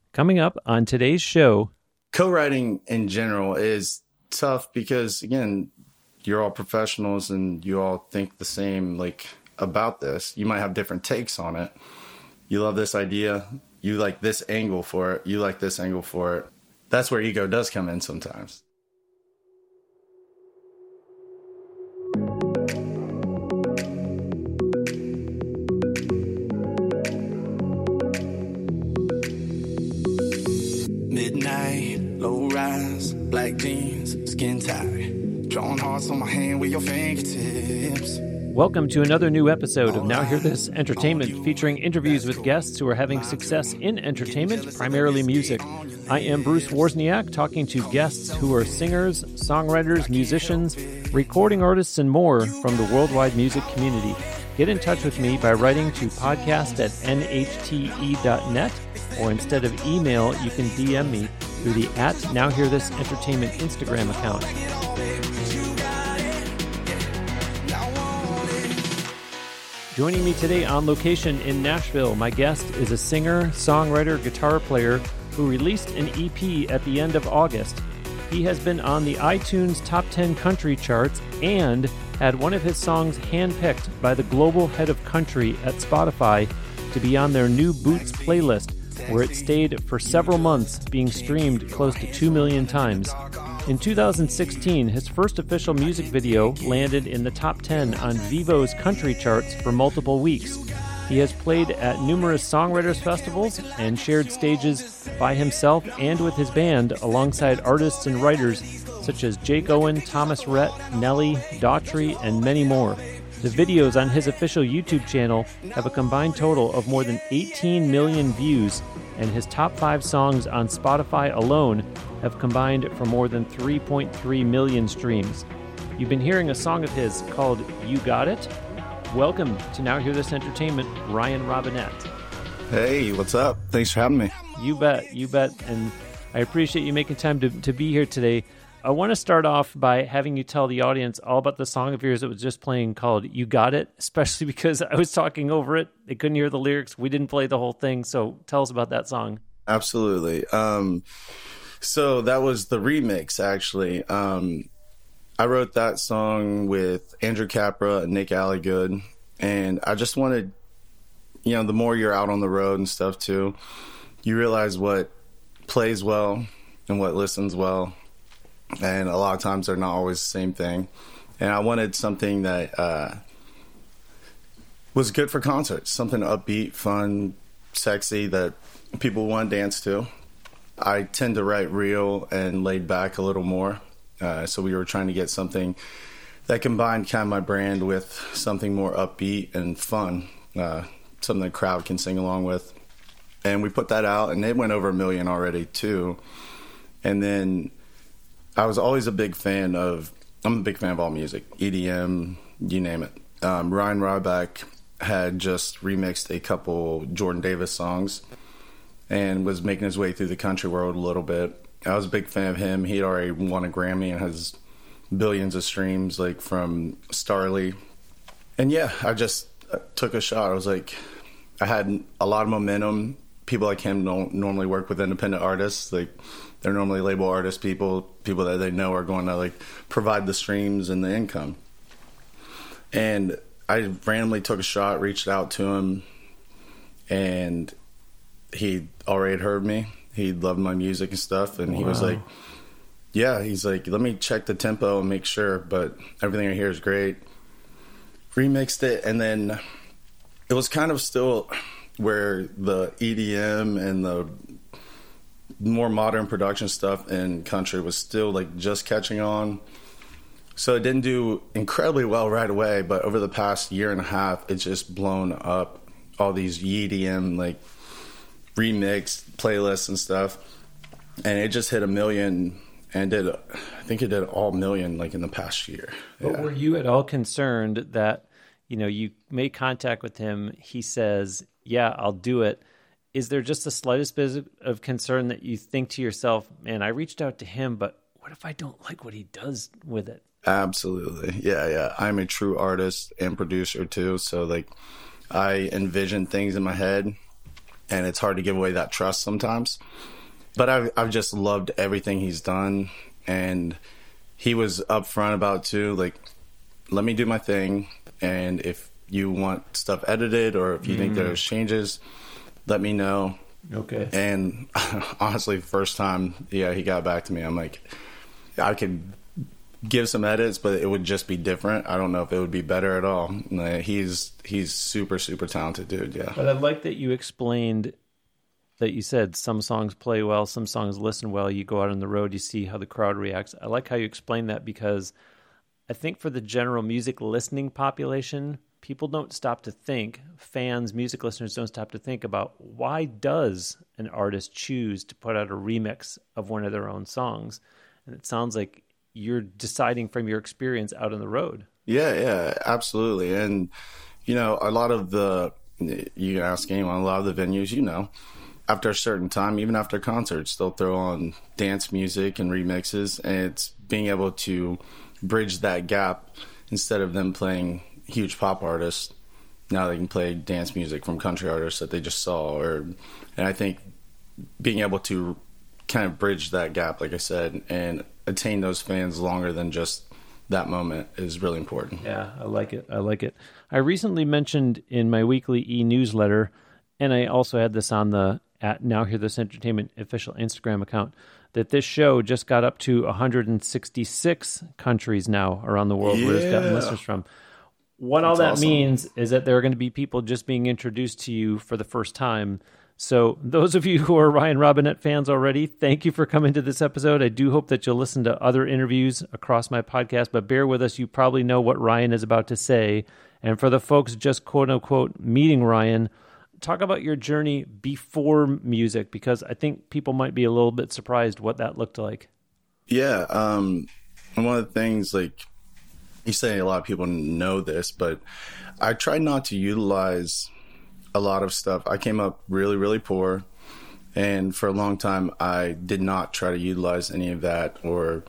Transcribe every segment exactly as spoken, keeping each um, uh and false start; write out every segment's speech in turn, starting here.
Coming up on today's show. Co-writing in general is tough because, again, you're all professionals and you all think the same, like, about this. You might have different takes on it. You love this idea. You like this angle for it. You like this angle for it. That's where ego does come in sometimes. Midnight, low rise, black jeans, skin tight, drawing hearts on my hand with your fingertips. Welcome to another new episode of Now Hear This Entertainment, featuring interviews with guests who are having success in entertainment, primarily music. I am Bruce Wozniak, talking to guests who are singers, songwriters, musicians, recording artists, and more from the worldwide music community. Get in touch with me by writing to podcast at N H T E dot net, or instead of email, you can D M me through the at Now Hear This Entertainment Instagram account. Joining me today on location in Nashville, my guest is a singer, songwriter, guitar player who released an E P at the end of August. He has been on the iTunes Top ten Country charts and had one of his songs handpicked by the global head of country at Spotify to be on their New Boots playlist, where it stayed for several months, being streamed close to two million times. In two thousand sixteen, his first official music video landed in the top ten on Vevo's country charts for multiple weeks. He has played at numerous songwriters festivals and shared stages by himself and with his band alongside artists and writers such as Jake Owen, Thomas Rhett, Nelly, Daughtry, and many more. The videos on his official YouTube channel have a combined total of more than eighteen million views, and his top five songs on Spotify alone have combined for more than three point three million streams. You've been hearing a song of his called You Got It. Welcome to Now Hear This Entertainment, Ryan Robinette. Hey, what's up? Thanks for having me. You bet, you bet, and I appreciate you making time to, to be here today. I want to start off by having you tell the audience all about the song of yours that was just playing called You Got It, especially because I was talking over it. They couldn't hear the lyrics. We didn't play the whole thing, so tell us about that song. Absolutely. Um, so that was the remix, actually. Um, I wrote that song with Andrew Capra and Nick Alligood, and I just wanted, you know, the more you're out on the road and stuff too, you realize what plays well and what listens well. And a lot of times they're not always the same thing. And I wanted something that uh, was good for concerts, something upbeat, fun, sexy that people want to dance to. I tend to write real and laid back a little more. Uh, so we were trying to get something that combined kind of my brand with something more upbeat and fun, uh, something the crowd can sing along with. And we put that out, and it went over a million already too. And then I was always a big fan of, I'm a big fan of all music, E D M, you name it. Um, Ryan Ryback had just remixed a couple Jordan Davis songs and was making his way through the country world a little bit. I was a big fan of him. He'd already won a Grammy and has billions of streams, like from Starly. And yeah, I just took a shot. I was like, I had a lot of momentum. People like him don't normally work with independent artists. Like, they're normally label artist people, people that they know are going to like provide the streams and the income. And I randomly took a shot, reached out to him, and he already had heard me. He loved my music and stuff, and wow. He was like, yeah, he's like, let me check the tempo and make sure, but everything I hear is great. Remixed it, and then it was kind of still where the E D M and the more modern production stuff in country was still like just catching on. So it didn't do incredibly well right away, but over the past year and a half, it's just blown up. All these E D M like remix playlists and stuff, and it just hit a million, and did I think it did all million like in the past year. But yeah. Were you at all concerned that, you know, you made contact with him, he says, yeah, I'll do it. Is there just the slightest bit of concern that you think to yourself, man, I reached out to him, but what if I don't like what he does with it? Absolutely. Yeah, yeah. I'm a true artist and producer too. So like I envision things in my head and it's hard to give away that trust sometimes. But I've, I've just loved everything he's done, and he was upfront about too, like, let me do my thing, and if you want stuff edited or if you mm. think there's changes, let me know. Okay. And honestly, the first time, yeah, he got back to me, I'm like, I could give some edits, but it would just be different. I don't know if it would be better at all. He's he's super, super talented dude, yeah. But I like that you explained that you said some songs play well, some songs listen well. You go out on the road, you see how the crowd reacts. I like how you explained that, because I think for the general music listening population, people don't stop to think, fans, music listeners don't stop to think about, why does an artist choose to put out a remix of one of their own songs? And it sounds like you're deciding from your experience out on the road. Yeah, yeah, absolutely. And, you know, a lot of the, you can ask anyone, a lot of the venues, you know, after a certain time, even after concerts, they'll throw on dance music and remixes, and it's being able to bridge that gap. Instead of them playing huge pop artists, now they can play dance music from country artists that they just saw. Or, and I think being able to kind of bridge that gap, like I said, and attain those fans longer than just that moment is really important. Yeah, I like it. I like it. I recently mentioned in my weekly e-newsletter, and I also had this on the at Now Hear This Entertainment official Instagram account, that this show just got up to one hundred sixty-six countries now around the world yeah. where it's gotten listeners from. What That's all that awesome. means is that there are going to be people just being introduced to you for the first time. So those of you who are Ryan Robinette fans already, thank you for coming to this episode. I do hope that you'll listen to other interviews across my podcast, but bear with us. You probably know what Ryan is about to say. And for the folks just quote-unquote meeting Ryan, talk about your journey before music, because I think people might be a little bit surprised what that looked like. Yeah. Um, and one of the things, like you say, a lot of people know this, but I try not to utilize a lot of stuff. I came up really, really poor. And for a long time, I did not try to utilize any of that or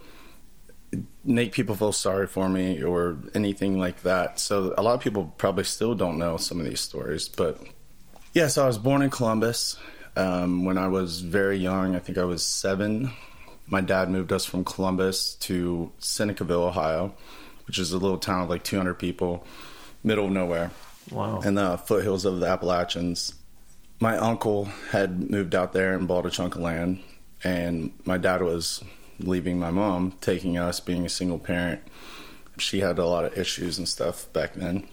make people feel sorry for me or anything like that. So a lot of people probably still don't know some of these stories, but yeah, so I was born in Columbus. Um, when I was very young, I think I was seven, my dad moved us from Columbus to Senecaville, Ohio, which is a little town of like two hundred people, middle of nowhere. Wow. In the foothills of the Appalachians. My uncle had moved out there and bought a chunk of land, and my dad was leaving my mom, taking us, being a single parent. She had a lot of issues and stuff back then.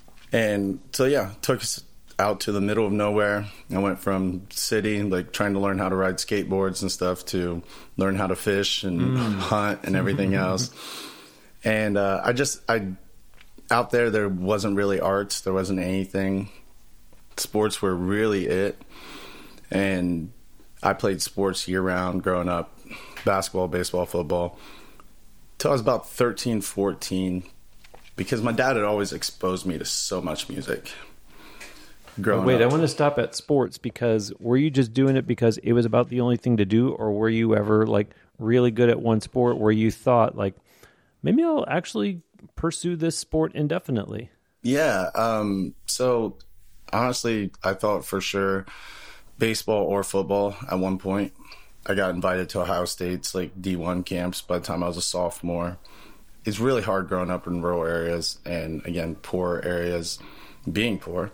And so, yeah, took us out to the middle of nowhere. I went from city, like trying to learn how to ride skateboards and stuff, to learn how to fish and mm. hunt and everything else. And uh, I just, I, out there, there wasn't really arts. There wasn't anything. Sports were really it. And I played sports year round growing up, basketball, baseball, football, till I was about thirteen, fourteen, because my dad had always exposed me to so much music. Growing Wait, up. I want to stop at sports, because were you just doing it because it was about the only thing to do, or were you ever like really good at one sport where you thought like, maybe I'll actually pursue this sport indefinitely? Yeah. Um, so honestly, I thought for sure baseball or football at one point. I got invited to Ohio State's like D one camps by the time I was a sophomore. It's really hard growing up in rural areas and, again, poor areas, being poor,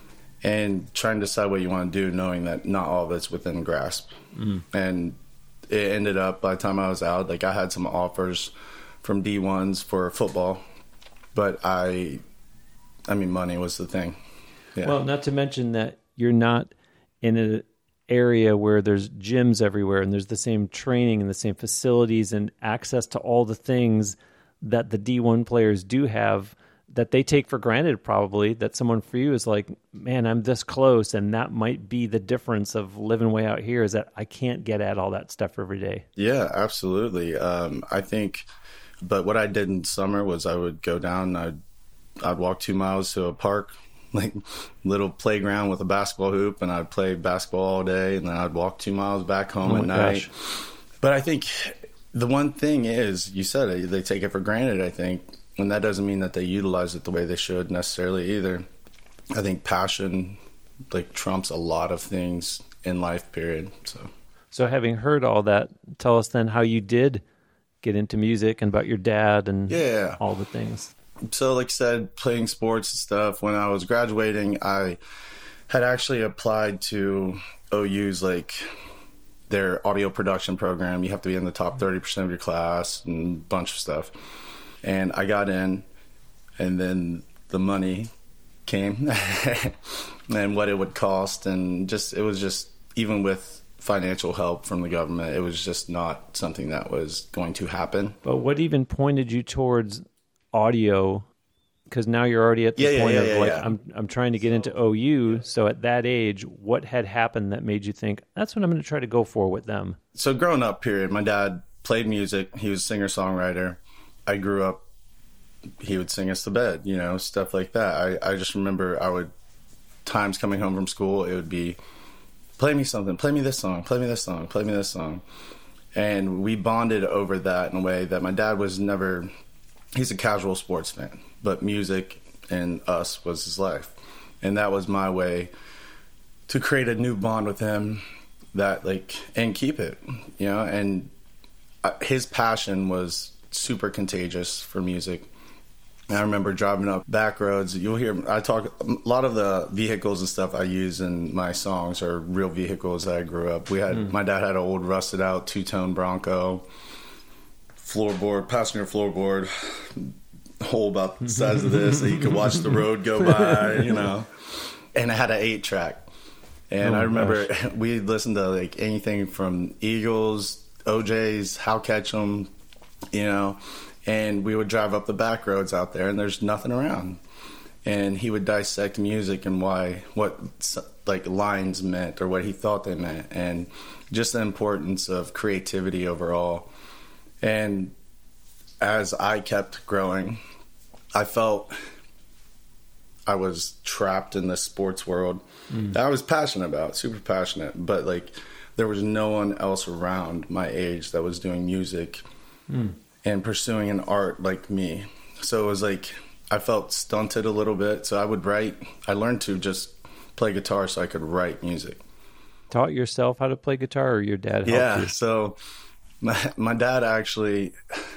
and trying to decide what you want to do, knowing that not all of it's within grasp. Mm. And it ended up, by the time I was out, like I had some offers from D ones for football, but I, I mean, money was the thing. Yeah. Well, not to mention that you're not in an area where there's gyms everywhere and there's the same training and the same facilities and access to all the things that the D one players do have that they take for granted, probably, that someone for you is like, man, I'm this close. And that might be the difference of living way out here, is that I can't get at all that stuff every day. Yeah, absolutely. Um, I think, but what I did in summer was I would go down, I'd, I'd walk two miles to a park, like little playground with a basketball hoop, and I'd play basketball all day, and then I'd walk two miles back home oh at night. Gosh. But I think the one thing is, you said it, they take it for granted, I think, and that doesn't mean that they utilize it the way they should necessarily either. I think passion like trumps a lot of things in life, period. So, so having heard all that, tell us then how you did get into music and about your dad and yeah. all the things. So like I said, playing sports and stuff, when I was graduating, I had actually applied to O U's like their audio production program. You have to be in the top thirty percent of your class and a bunch of stuff. And I got in, and then the money came and what it would cost, and just it was just, even with financial help from the government, it was just not something that was going to happen. But what even pointed you towards audio? Because now you're already at the yeah, point yeah, of yeah, like, yeah. I'm I'm trying to get into O U. So at that age, what had happened that made you think, that's what I'm going to try to go for with them? So growing up, period, my dad played music. He was a singer-songwriter. I grew up, he would sing us to bed, you know, stuff like that. I, I just remember I would, times coming home from school, it would be, play me something, play me this song, play me this song, play me this song. And we bonded over that in a way that my dad was never, he's a casual sports fan, but music and us was his life. And that was my way to create a new bond with him that like, and keep it, you know, and his passion was super contagious for music. And I remember driving up back roads. You'll hear, I talk, a lot of the vehicles and stuff I use in my songs are real vehicles that I grew up. We had, mm. my dad had an old rusted out two-tone Bronco, floorboard, passenger floorboard, hole about the size of this, so you could watch the road go by, you know. And it had an eight track. And oh I remember gosh. we listened to like anything from Eagles, O J's, How Catch 'Em, you know. And we would drive up the back roads out there, and there's nothing around. And he would dissect music and why, what like lines meant or what he thought they meant, and just the importance of creativity overall. And as I kept growing, I felt I was trapped in the sports world mm. that I was passionate about, super passionate, but like there was no one else around my age that was doing music. Mm. and pursuing an art like me. So it was like, I felt stunted a little bit. So I would write, I learned to just play guitar so I could write music. Taught yourself how to play guitar, or your dad helped yeah, you? So my, my dad actually,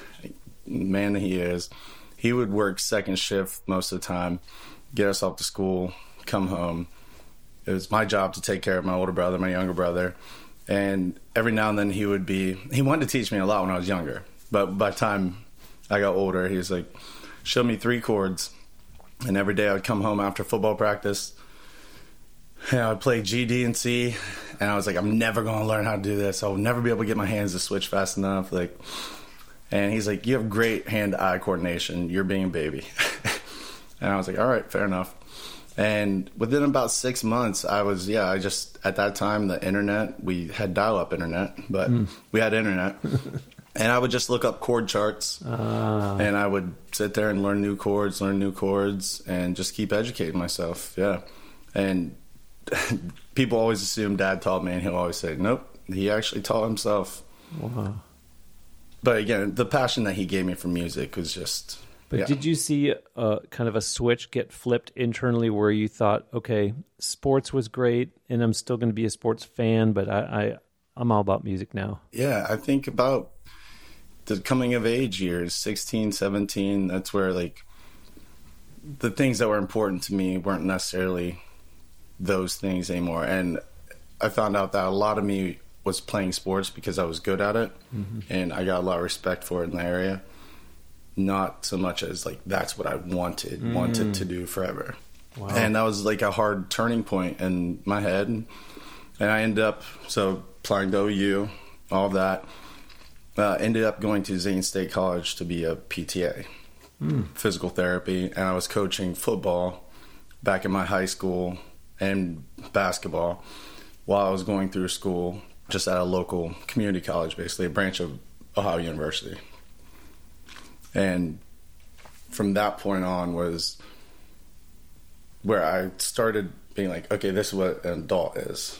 man he is, he would work second shift most of the time, get us off to school, come home. It was my job to take care of my older brother, my younger brother. And every now and then he would be, he wanted to teach me a lot when I was younger. But by the time I got older, he was like, show me three chords. And every day I would come home after football practice, and I would play G, D, and C. And I was like, I'm never going to learn how to do this. I'll never be able to get my hands to switch fast enough. Like, and he's like, you have great hand-eye coordination. You're being a baby. And I was like, all right, fair enough. And within about six months, I was, yeah, I just, at that time, the internet, we had dial-up internet, but mm. we had internet. And I would just look up chord charts, ah. and I would sit there and learn new chords, learn new chords, and just keep educating myself, yeah. And people always assume Dad taught me, and he'll always say, nope, he actually taught himself. Wow. But again, the passion that he gave me for music was just... But yeah. Did you see a, kind of a switch get flipped internally where you thought, okay, sports was great, and I'm still going to be a sports fan, but I, I, I'm all about music now? Yeah, I think about... the coming of age years, sixteen, seventeen, that's where like the things that were important to me weren't necessarily those things anymore. And I found out that a lot of me was playing sports because I was good at it, mm-hmm. and I got a lot of respect for it in the area. Not so much as like that's what I wanted, mm. wanted to do forever. Wow. And that was like a hard turning point in my head. And I ended up, so applying to O U, all that. Uh, ended up going to Zane State College to be a P T A, mm. physical therapy, and I was coaching football back in my high school and basketball while I was going through school just at a local community college, basically a branch of Ohio University. And from that point on was where I started being like, okay, this is what an adult is.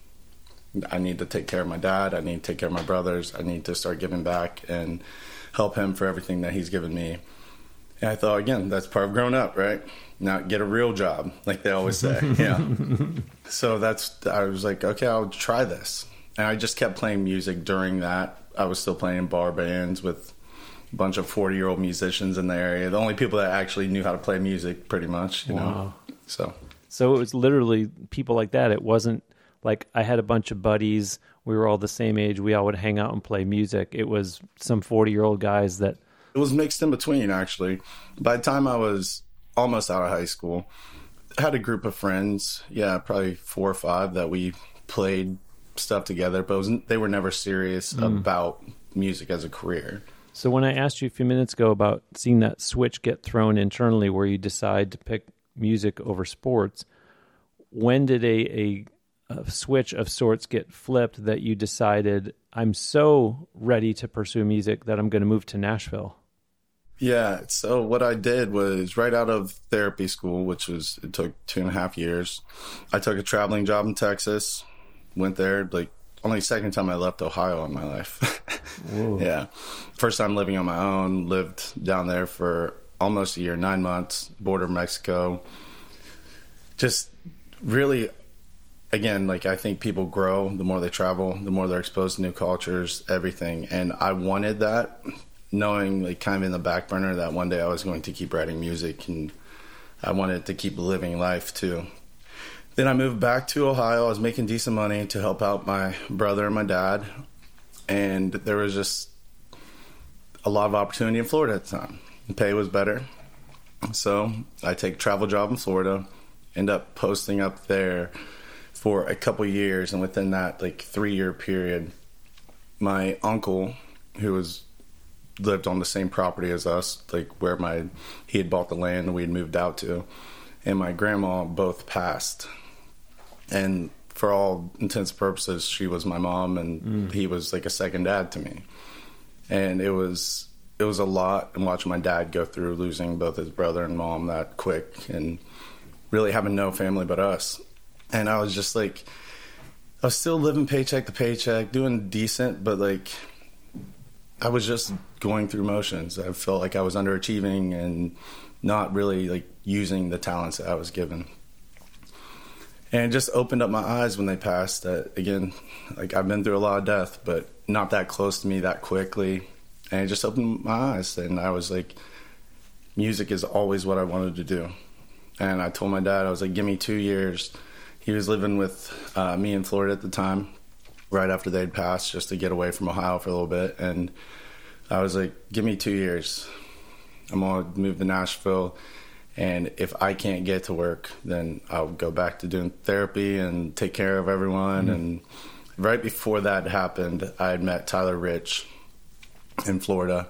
I need to take care of my dad. I need to take care of my brothers. I need to start giving back and help him for everything that he's given me. And I thought, again, that's part of growing up, right? Not get a real job, like they always say. Yeah. So that's, I was like, okay, I'll try this. And I just kept playing music during that. I was still playing bar bands with a bunch of forty-year-old musicians in the area. The only people that actually knew how to play music, pretty much, you wow. know. So, so it was literally people like that. It wasn't like I had a bunch of buddies. We were all the same age. We all would hang out and play music. It was some forty-year-old guys that... It was mixed in between, actually. By the time I was almost out of high school, I had a group of friends, yeah, probably four or five, that we played stuff together, but it was, they were never serious mm. about music as a career. So when I asked you a few minutes ago about seeing that switch get thrown internally where you decide to pick music over sports, when did a, a, a switch of sorts get flipped that you decided, I'm so ready to pursue music that I'm going to move to Nashville? Yeah, so what I did was right out of therapy school, which was, it took two and a half years, I took a traveling job in Texas, went there, like, only second time I left Ohio in my life. Yeah. First time living on my own, lived down there for almost a year, nine months, border of Mexico. Just really, again, like I think people grow the more they travel, the more they're exposed to new cultures, everything. And I wanted that, knowing like kind of in the back burner that one day I was going to keep writing music and I wanted to keep living life too. Then I moved back to Ohio. I was making decent money to help out my brother and my dad. And there was just a lot of opportunity in Florida at the time. The pay was better. So I take a travel job in Florida, end up posting up there for a couple years. And within that like three-year period, my uncle, who was lived on the same property as us, like where my he had bought the land and we had moved out to, and my grandma both passed. And for all intents and purposes, she was my mom, and mm. he was like a second dad to me. And it was it was a lot, and watching my dad go through losing both his brother and mom that quick, and really having no family but us. And I was just like, I was still living paycheck to paycheck, doing decent, but like I was just going through motions. I felt like I was underachieving and not really like using the talents that I was given. And it just opened up my eyes when they passed that, again, like I've been through a lot of death, but not that close to me that quickly. And it just opened my eyes. And I was like, music is always what I wanted to do. And I told my dad, I was like, give me two years. He was living with uh, me in Florida at the time, right after they'd passed, just to get away from Ohio for a little bit. And I was like, give me two years. I'm going to move to Nashville. And if I can't get to work, then I'll go back to doing therapy and take care of everyone. Mm-hmm. And right before that happened, I had met Tyler Rich in Florida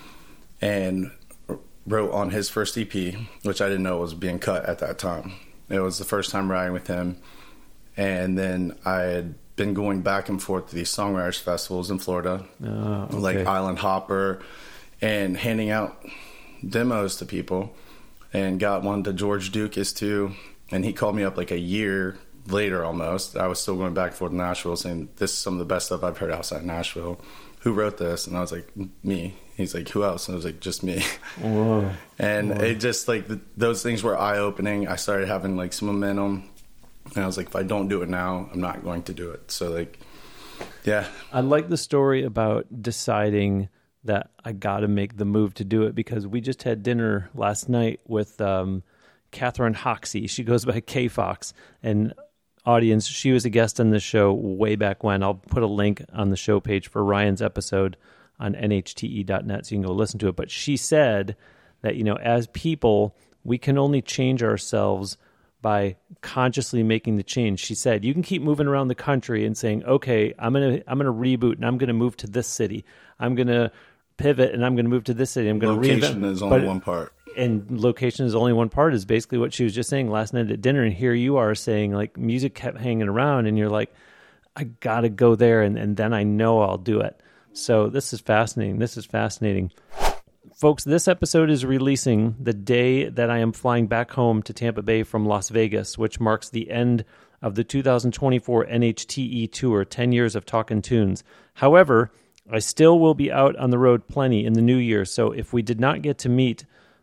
and wrote on his first E P, which I didn't know was being cut at that time. It was the first time writing with him. And then I had been going back and forth to these songwriters festivals in Florida, oh, okay. like Island Hopper, and handing out demos to people. And got one to George Dukas too, and he called me up like a year later almost. I was still going back and forth to Nashville saying, this is some of the best stuff I've heard outside Nashville. Who wrote this? And I was like, me. He's like, who else? And I was like, just me. Whoa. And Whoa. It just like, the, those things were eye-opening. I started having like some momentum, and I was like, if I don't do it now, I'm not going to do it. So like, yeah. I like the story about deciding that I got to make the move to do it, because we just had dinner last night with um, Catherine Hoxie. She goes by K-Fox. And audience, she was a guest on the show way back when. I'll put a link on the show page for Ryan's episode on N H T E dot net so you can go listen to it. But she said that, you know, as people, we can only change ourselves by consciously making the change. She said, you can keep moving around the country and saying, okay, I'm going to I'm gonna reboot and I'm going to move to this city. I'm going to pivot and I'm going to move to this city. I'm going to Location is only but, one part. And location is only one part is basically what she was just saying last night at dinner. And here you are saying like music kept hanging around and you're like, I got to go there. And, and then I know I'll do it. So this is fascinating. This is fascinating. Folks, this episode is releasing the day that I am flying back home to Tampa Bay from Las Vegas, which marks the end of the two thousand twenty-four N H T E Tour, ten years of Talkin' Tunes. However, I still will be out on the road plenty in the new year, so if we did not get to meet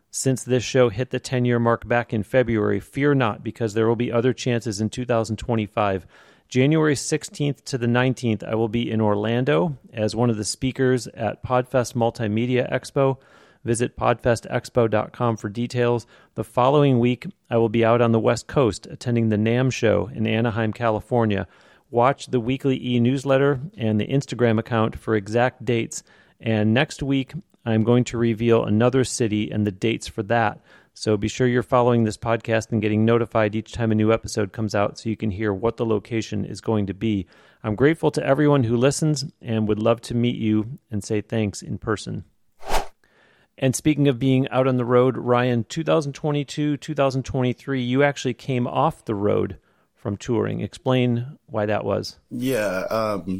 Since this show hit the ten-year mark back in February, fear not, because there will be other chances in two thousand twenty-five. January sixteenth to the nineteenth, I will be in Orlando as one of the speakers at Podfest Multimedia Expo. Visit podfest expo dot com for details. The following week, I will be out on the West Coast attending the NAMM show in Anaheim, California. Watch the weekly e-newsletter and the Instagram account for exact dates. And next week, I'm going to reveal another city and the dates for that. So be sure you're following this podcast and getting notified each time a new episode comes out so you can hear what the location is going to be. I'm grateful to everyone who listens and would love to meet you and say thanks in person. And speaking of being out on the road, Ryan, twenty twenty-two, twenty twenty-three, you actually came off the road from touring. Explain why that was. Yeah. Um,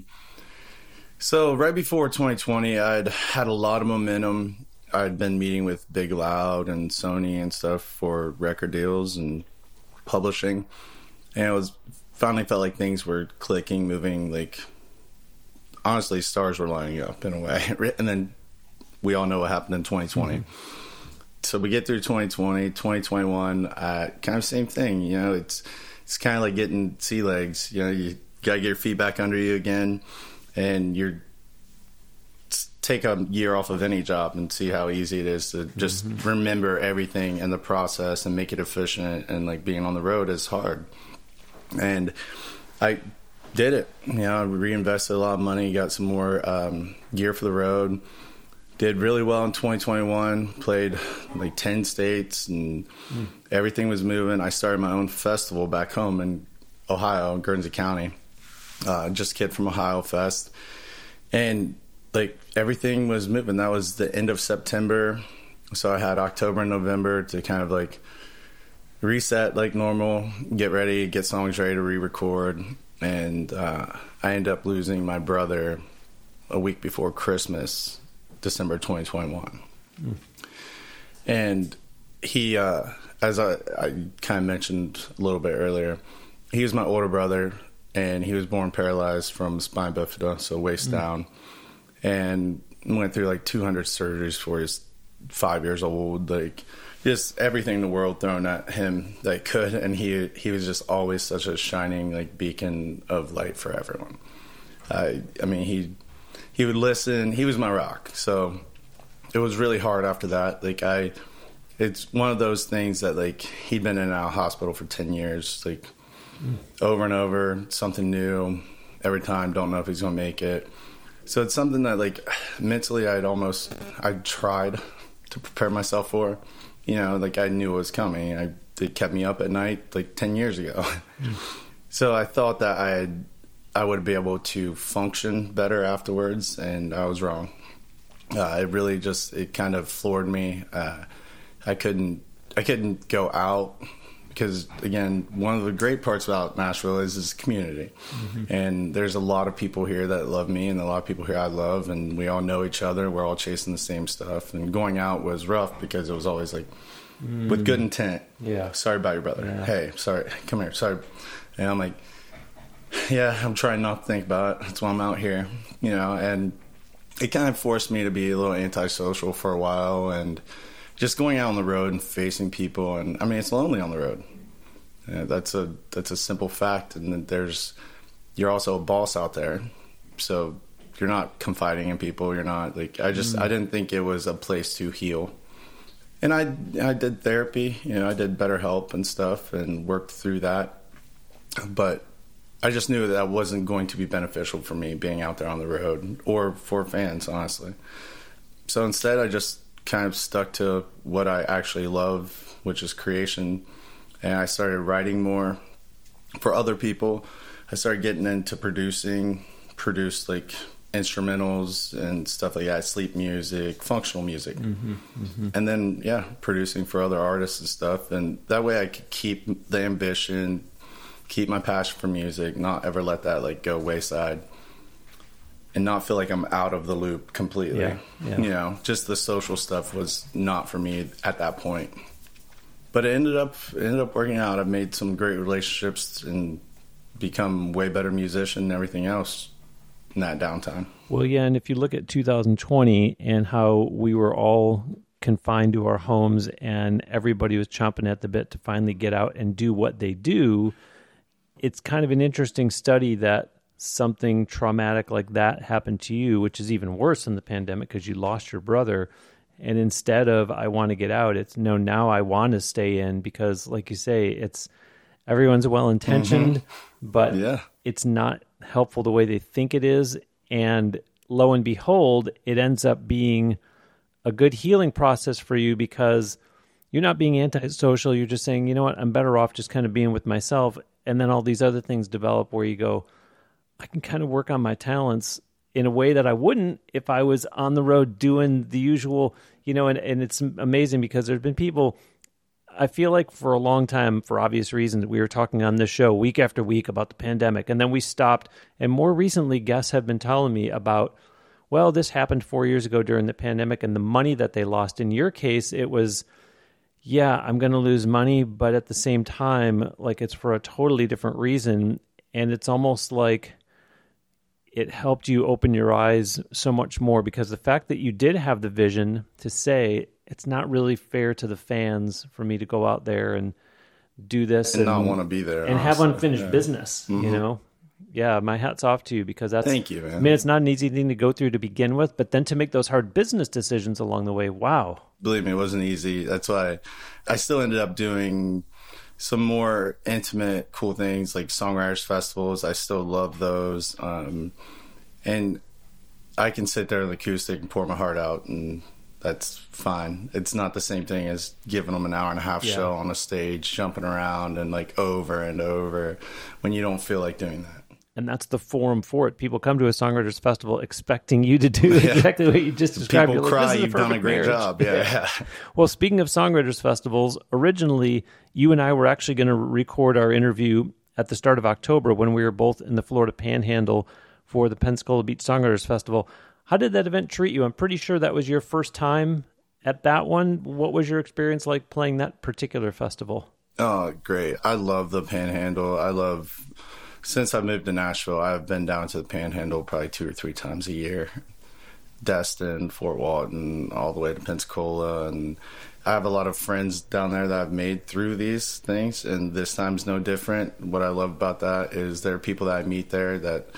so right before twenty twenty, I'd had a lot of momentum. I'd been meeting with Big Loud and Sony and stuff for record deals and publishing. And it was finally felt like things were clicking, moving, like, honestly, stars were lining up in a way. And then we all know what happened in twenty twenty. Mm-hmm. So we get through twenty twenty, twenty twenty-one, uh, kind of same thing. You know, it's it's kind of like getting sea legs. You know, you got to get your feet back under you again, and you're take a year off of any job and see how easy it is to just mm-hmm. remember everything in the process and make it efficient. And like being on the road is hard. And I did it. You know, I reinvested a lot of money, got some more um, gear for the road. Did really well in twenty twenty-one, played like ten states, and mm. everything was moving. I started my own festival back home in Ohio, Guernsey County. Uh, just a kid from Ohio Fest. And like everything was moving. That was the end of September. So I had October and November to kind of like reset like normal, get ready, get songs ready to re-record. And uh, I ended up losing my brother a week before Christmas, December twenty twenty-one. Mm. And he, uh, as I, I kind of mentioned a little bit earlier, he was my older brother, and he was born paralyzed from spina bifida, so waist mm. down. And went through like two hundred surgeries before he was five years old. Like just everything in the world thrown at him that could, and he he was just always such a shining like beacon of light for everyone. I I mean he he would listen. He was my rock. So it was really hard after that. Like I, it's one of those things that like he'd been in and out of hospital for ten years, like mm. over and over, something new every time. Don't know if he's gonna make it. So it's something that, like, mentally I'd almost, I tried to prepare myself for. You know, like, I knew it was coming. I, it kept me up at night, like, ten years ago. Mm. So I thought that I had, I would be able to function better afterwards, and I was wrong. Uh, it really just, it kind of floored me. Uh, I couldn't, I couldn't go out. Because, again, one of the great parts about Nashville is this community. Mm-hmm. And there's a lot of people here that love me and a lot of people here I love. And we all know each other. We're all chasing the same stuff. And going out was rough because it was always like, mm. with good intent. Yeah. Sorry about your brother. Yeah. Hey, sorry. Come here. Sorry. And I'm like, yeah, I'm trying not to think about it. That's why I'm out here. You know, and it kind of forced me to be a little antisocial for a while. And just going out on the road and facing people, and I mean, it's lonely on the road. Yeah, that's a that's a simple fact. And then there's, you're also a boss out there, so you're not confiding in people. You're not like I just mm. I didn't think it was a place to heal. And I I did therapy, you know, I did BetterHelp and stuff, and worked through that. But I just knew that, that wasn't going to be beneficial for me being out there on the road, or for fans, honestly. So instead, I just kind of stuck to what I actually love, which is creation. And I started writing more for other people. I started getting into producing, produced like instrumentals and stuff like that, sleep music, functional music. Mm-hmm, mm-hmm. And then, yeah, producing for other artists and stuff. And that way I could keep the ambition, keep my passion for music, not ever let that like go wayside. And not feel like I'm out of the loop completely. Yeah, yeah. You know, just the social stuff was not for me at that point. But it ended up it ended up working out. I've made some great relationships and become way better musician and everything else in that downtime. Well, yeah, and if you look at two thousand twenty and how we were all confined to our homes and everybody was chomping at the bit to finally get out and do what they do, it's kind of an interesting study that something traumatic like that happened to you, which is even worse than the pandemic because you lost your brother. And instead of, I want to get out, it's no, now I want to stay in because, like you say, it's everyone's well-intentioned, mm-hmm. but yeah. it's not helpful the way they think it is. And lo and behold, it ends up being a good healing process for you because you're not being antisocial. You're just saying, you know what, I'm better off just kind of being with myself. And then all these other things develop where you go, I can kind of work on my talents in a way that I wouldn't if I was on the road doing the usual, you know, and, and it's amazing because there's been people, I feel like for a long time, for obvious reasons, we were talking on this show week after week about the pandemic, and then we stopped. And more recently, guests have been telling me about, well, this happened four years ago during the pandemic and the money that they lost. In your case, it was, yeah, I'm going to lose money, but at the same time, like it's for a totally different reason. And it's almost like it helped you open your eyes so much more because the fact that you did have the vision to say, it's not really fair to the fans for me to go out there and do this and, and not want to be there and honestly. have unfinished yeah. business, mm-hmm. you know? Yeah, my hat's off to you because that's, thank you, man. I mean, it's not an easy thing to go through to begin with, but then to make those hard business decisions along the way, wow. Believe me, it wasn't easy. That's why I still ended up doing some more intimate, cool things like songwriters festivals. I still love those. Um, and I can sit there in the acoustic and pour my heart out, and that's fine. It's not the same thing as giving them an hour and a half yeah. show on a stage, jumping around and like over and over when you don't feel like doing that. And that's the forum for it. People come to a Songwriters Festival expecting you to do yeah. exactly what you just described. People You're cry, like, you've done a great marriage. job. Yeah. yeah. Well, speaking of Songwriters Festivals, originally you and I were actually going to record our interview at the start of October when we were both in the Florida Panhandle for the Pensacola Beach Songwriters Festival. How did that event treat you? I'm pretty sure that was your first time at that one. What was your experience like playing that particular festival? Oh, great. I love the Panhandle. I love... Since I moved to Nashville, I've been down to the Panhandle probably two or three times a year. Destin, Fort Walton, all the way to Pensacola. And I have a lot of friends down there that I've made through these things, and this time's no different. What I love about that is there are people that I meet there that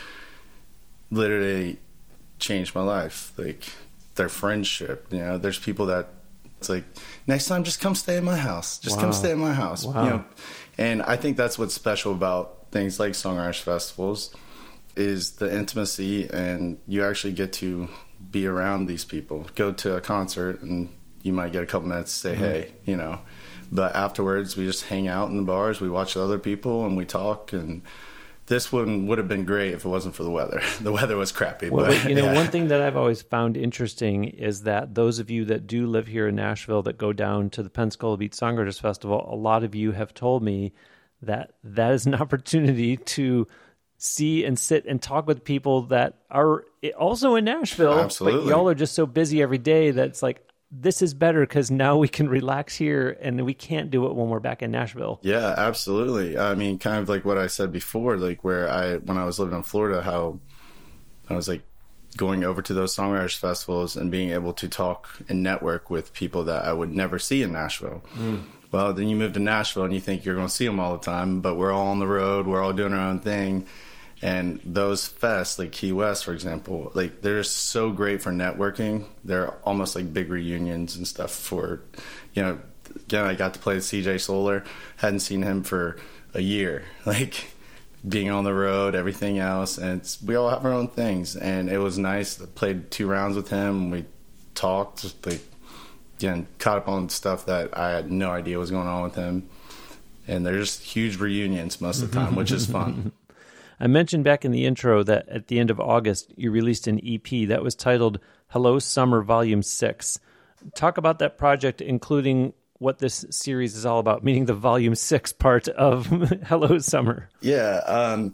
literally changed my life. Like, their friendship, you know, there's people that it's like, next time just come stay in my house. Just wow. come stay in my house. Wow. You know, and I think that's what's special about things like Songwriters Festivals is the intimacy, and you actually get to be around these people. Go to a concert and you might get a couple minutes to say, mm-hmm. hey, you know, but afterwards we just hang out in the bars, we watch other people and we talk. And this one would have been great if it wasn't for the weather. The weather was crappy. Well, but, you know, yeah. one thing that I've always found interesting is that those of you that do live here in Nashville that go down to the Pensacola Beach Songwriters Festival, a lot of you have told me that that is an opportunity to see and sit and talk with people that are also in Nashville. Absolutely. But y'all are just so busy every day that it's like, this is better because now we can relax here and we can't do it when we're back in Nashville. Yeah, absolutely. I mean, kind of like what I said before, like where I, when I was living in Florida, how I was like going over to those Songwriters Festivals and being able to talk and network with people that I would never see in Nashville. Mm. Well, then you move to Nashville and you think you're going to see them all the time, but we're all on the road, we're all doing our own thing. And those fests, like Key West, for example, like they're just so great for networking. They're almost like big reunions and stuff for, you know, again, I got to play with C J Solar. Hadn't seen him for a year, like being on the road, everything else. And it's, we all have our own things. And it was nice. I played two rounds with him. We talked, just like, again, caught up on stuff that I had no idea was going on with him. And they're just huge reunions most of the time, which is fun. I mentioned back in the intro that at the end of August, you released an E P that was titled Hello Summer Volume six. Talk about that project, including what this series is all about, meaning the Volume six part of Hello Summer. Yeah. Um,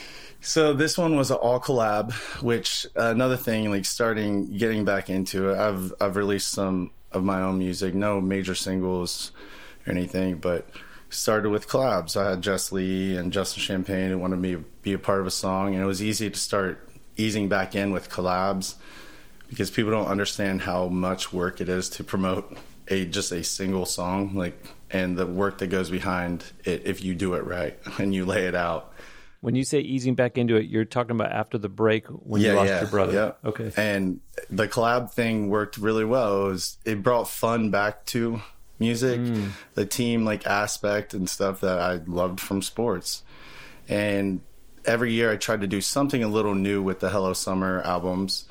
so this one was an all collab, which uh, another thing, like starting, getting back into it, I've I've released some of my own music, no major singles or anything, but started with collabs. I had Jess Lee and Justin Champagne who wanted me to be a part of a song, and it was easy to start easing back in with collabs because people don't understand how much work it is to promote a just a single song, like, and the work that goes behind it if you do it right and you lay it out. When you say easing back into it, you're talking about after the break when yeah, you lost yeah, your brother. Yeah. Okay. And the collab thing worked really well. It was, it brought fun back to music, mm. the team like aspect and stuff that I loved from sports. And every year I tried to do something a little new with the Hello Summer albums.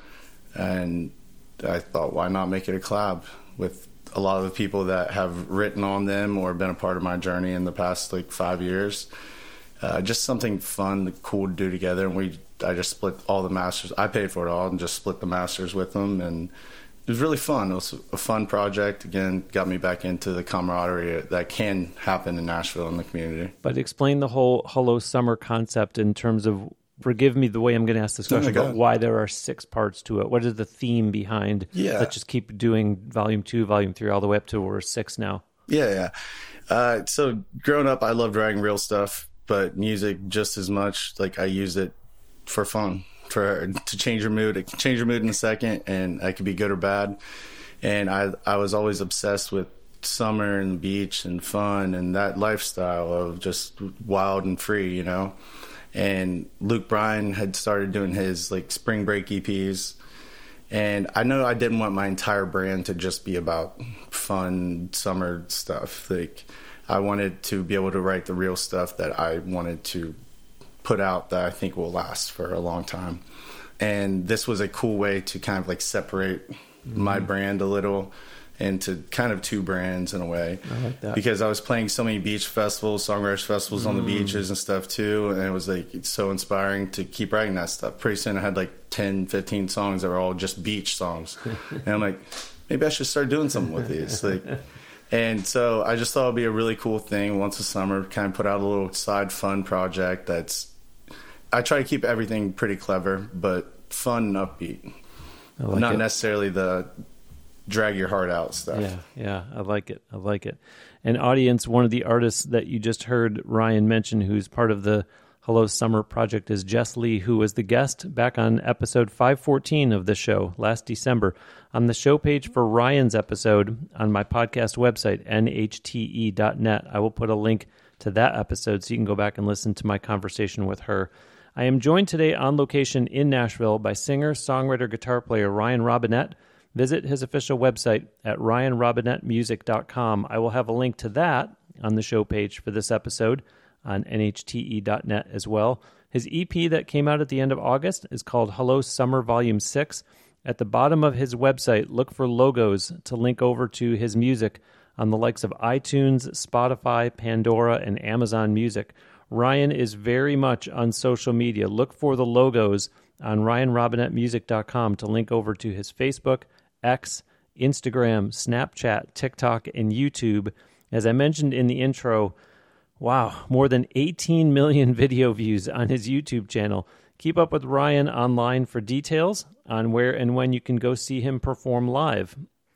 And I thought, why not make it a collab with a lot of the people that have written on them or been a part of my journey in the past like five years. Uh, just something fun, cool to do together. And we, I just split all the masters. I paid for it all and just split the masters with them. And it was really fun. It was a fun project. Again, got me back into the camaraderie that can happen in Nashville in the community. But explain the whole Hello Summer concept in terms of, forgive me the way I'm going to ask this question, oh but why there are six parts to it. What is the theme behind, yeah. let's just keep doing volume two, volume three, all the way up to we're six now? Yeah, yeah. Uh, so growing up, I loved writing real stuff. But music just as much, like I use it for fun, for to change your mood. It can change your mood in a second, and it could be good or bad. And I I was always obsessed with summer and the beach and fun and that lifestyle of just wild and free, you know. And Luke Bryan had started doing his like spring break E Ps. And I know I didn't want my entire brand to just be about fun summer stuff. Like, I wanted to be able to write the real stuff that I wanted to put out that I think will last for a long time. And this was a cool way to kind of like separate mm-hmm. my brand a little into kind of two brands in a way. I like that. Because I was playing so many beach festivals, songwriters festivals mm. on the beaches and stuff too. And it was like, it's so inspiring to keep writing that stuff. Pretty soon I had like ten, fifteen songs that were all just beach songs. And I'm like, maybe I should start doing something with these. Like, And so I just thought it'd be a really cool thing once a summer, kind of put out a little side fun project that's, I try to keep everything pretty clever, but fun and upbeat. I like Not it. necessarily the drag your heart out stuff. Yeah, yeah, I like it. I like it. And audience, one of the artists that you just heard Ryan mention, who's part of the Hello Summer project, is Jess Lee, who was the guest back on episode five fourteen of the show last December. On the show page for Ryan's episode on my podcast website, N H T E dot net, I will put a link to that episode so you can go back and listen to my conversation with her. I am joined today on location in Nashville by singer, songwriter, guitar player Ryan Robinette. Visit his official website at ryan robinette music dot com. I will have a link to that on the show page for this episode on N H T E dot net as well. His E P that came out at the end of August is called Hello Summer Volume six. At the bottom of his website, look for logos to link over to his music on the likes of iTunes, Spotify, Pandora, and Amazon Music. Ryan is very much on social media. Look for the logos on ryan robinette music dot com to link over to his Facebook, X, Instagram, Snapchat, TikTok, and YouTube. As I mentioned in the intro, wow, more than eighteen million video views on his YouTube channel. Keep up with Ryan online for details on where and when you can go see him perform live.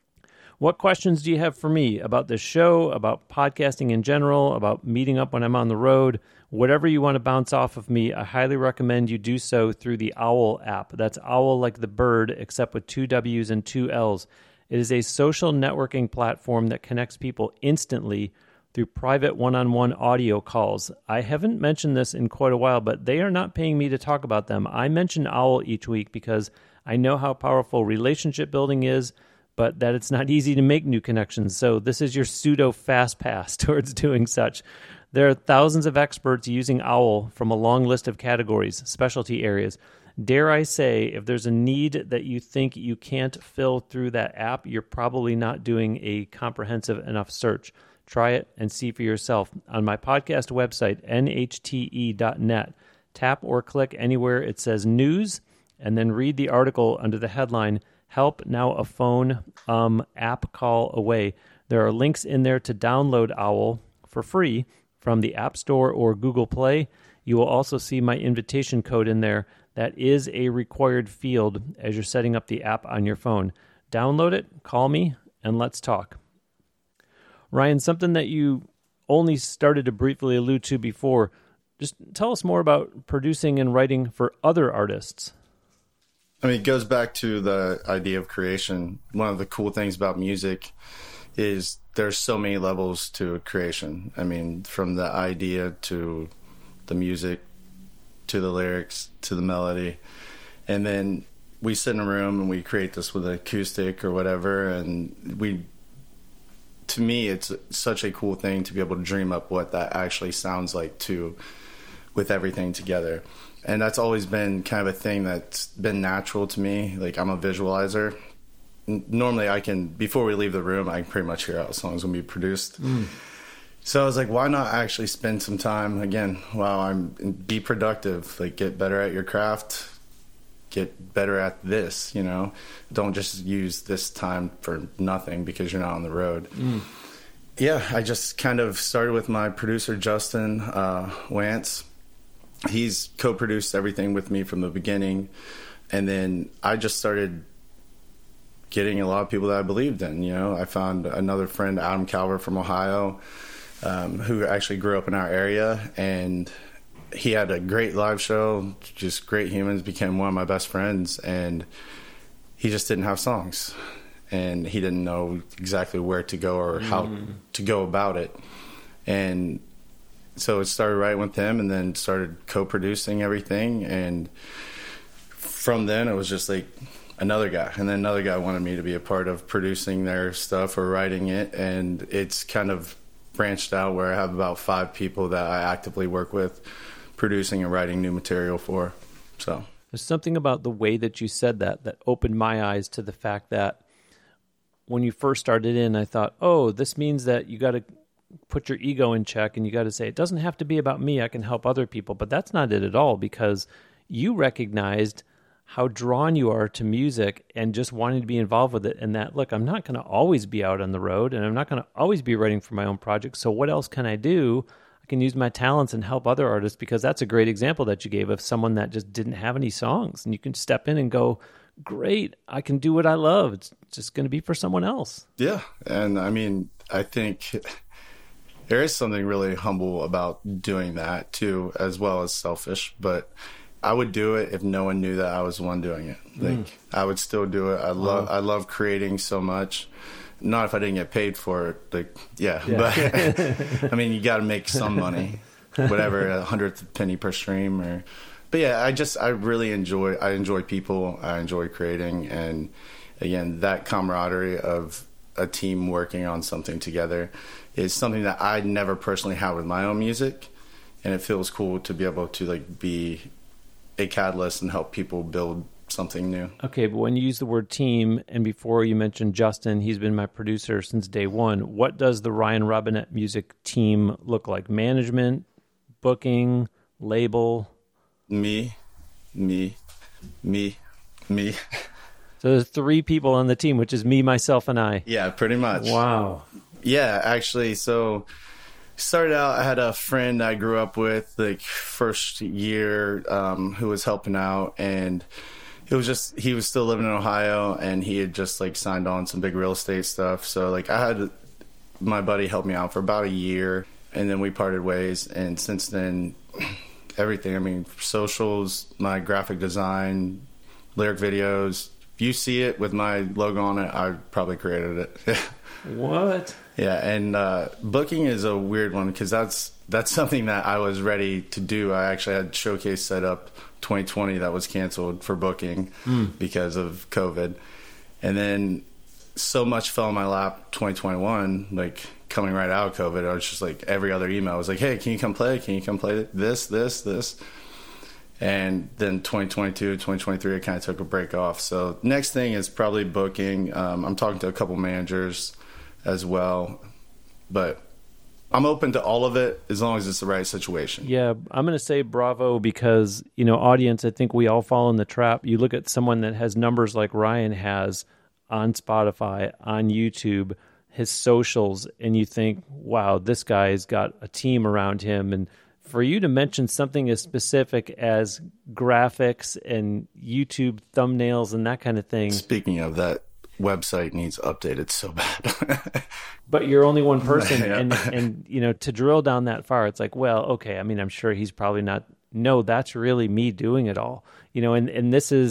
What questions do you have for me about this show, about podcasting in general, about meeting up when I'm on the road? Whatever you want to bounce off of me, I highly recommend you do so through the Owl app. That's Owl like the bird, except with two W's and two L's. It is a social networking platform that connects people instantly through private one-on-one audio calls. I haven't mentioned this in quite a while, but they are not paying me to talk about them. I mention Owl each week because I know how powerful relationship building is, but that it's not easy to make new connections. So this is your pseudo fast pass towards doing such. There are thousands of experts using Owl from a long list of categories, specialty areas. Dare I say, if there's a need that you think you can't fill through that app, you're probably not doing a comprehensive enough search. Try it and see for yourself. On my podcast website, N H T E dot net, tap or click anywhere it says news, and then read the article under the headline, Help Now a Phone um, App Call Away. There are links in there to download Owl for free from the App Store or Google Play. You will also see my invitation code in there. That is a required field as you're setting up the app on your phone. Download it, call me, and let's talk. Ryan, something that you only started to briefly allude to before, just tell us more about producing and writing for other artists. I mean, it goes back to the idea of creation. One of the cool things about music is there's so many levels to creation. I mean, from the idea to the music, to the lyrics, to the melody. And then we sit in a room and we create this with an acoustic or whatever. And we, to me, it's such a cool thing to be able to dream up what that actually sounds like too, with everything together. And that's always been kind of a thing that's been natural to me. Like, I'm a visualizer. Normally I can, before we leave the room, I can pretty much hear how a song's going to be produced. Mm. So I was like, why not actually spend some time, again, while I'm, be productive, like get better at your craft, get better at this, you know? Don't just use this time for nothing because you're not on the road. Mm. Yeah, I just kind of started with my producer, Justin uh, Wantz. He's co-produced everything with me from the beginning. And then I just started getting a lot of people that I believed in. You know, I found another friend, Adam Calver from Ohio, um, who actually grew up in our area. And he had a great live show, just great humans, became one of my best friends. And he just didn't have songs. And he didn't know exactly where to go or how mm. to go about it. And so it started right with him, and then started co-producing everything. And from then it was just like another guy. And then another guy wanted me to be a part of producing their stuff or writing it. And it's kind of branched out where I have about five people that I actively work with producing and writing new material for. So there's something about the way that you said that that opened my eyes to the fact that when you first started in, I thought, oh, this means that you got to put your ego in check and you got to say, it doesn't have to be about me. I can help other people. But that's not it at all, because you recognized how drawn you are to music and just wanting to be involved with it. And that, look, I'm not going to always be out on the road, and I'm not going to always be writing for my own projects. So what else can I do? I can use my talents and help other artists, because that's a great example that you gave of someone that just didn't have any songs. And you can step in and go, great, I can do what I love. It's just going to be for someone else. Yeah. And I mean, I think there is something really humble about doing that too, as well as selfish. But I would do it if no one knew that I was the one doing it. Like mm. I would still do it. I love wow. I love creating so much. Not if I didn't get paid for it. Like yeah, yeah. But I mean, you got to make some money, whatever, a hundredth penny per stream. Or, but yeah, I just I really enjoy. I enjoy people. I enjoy creating, and again, that camaraderie of a team working on something together is something that I never personally had with my own music, and it feels cool to be able to like be a catalyst and help people build something new. Okay, but when you use the word team, and before you mentioned Justin, he's been my producer since day one. What does the Ryan Robinette Music team look like? Management, booking, label? Me, me, me, me. So there's three people on the team, which is me, myself, and I. Yeah, pretty much. Wow. Yeah, actually, so started out, I had a friend I grew up with, like, first year, um, who was helping out, and it was just, he was still living in Ohio, and he had just, like, signed on some big real estate stuff. So, like, I had my buddy help me out for about a year, and then we parted ways, and since then, everything, I mean, socials, my graphic design, lyric videos, if you see it with my logo on it, I probably created it. What? Yeah, and uh, booking is a weird one, because that's that's something that I was ready to do. I actually had Showcase set up twenty twenty that was canceled for booking mm. because of COVID. And then so much fell in my lap twenty twenty-one, like coming right out of COVID. I was just like, every other email was like, hey, can you come play? Can you come play this, this, this? And then twenty twenty-two, twenty twenty-three, I kind of took a break off. So next thing is probably booking. Um, I'm talking to a couple managers as well, but I'm open to all of it as long as it's the right situation. Yeah, I'm going to say bravo, because, you know, audience, I think we all fall in the trap. You look at someone that has numbers like Ryan has on Spotify, on YouTube, his socials, and you think, wow, this guy's got a team around him. And for you to mention something as specific as graphics and YouTube thumbnails and that kind of thing. Speaking of that, website needs updated so bad. But you're only one person. Yeah. and and you know, to drill down that far, it's like, well, okay, I mean, I'm sure he's probably not, no, that's really me doing it all, you know. And and this is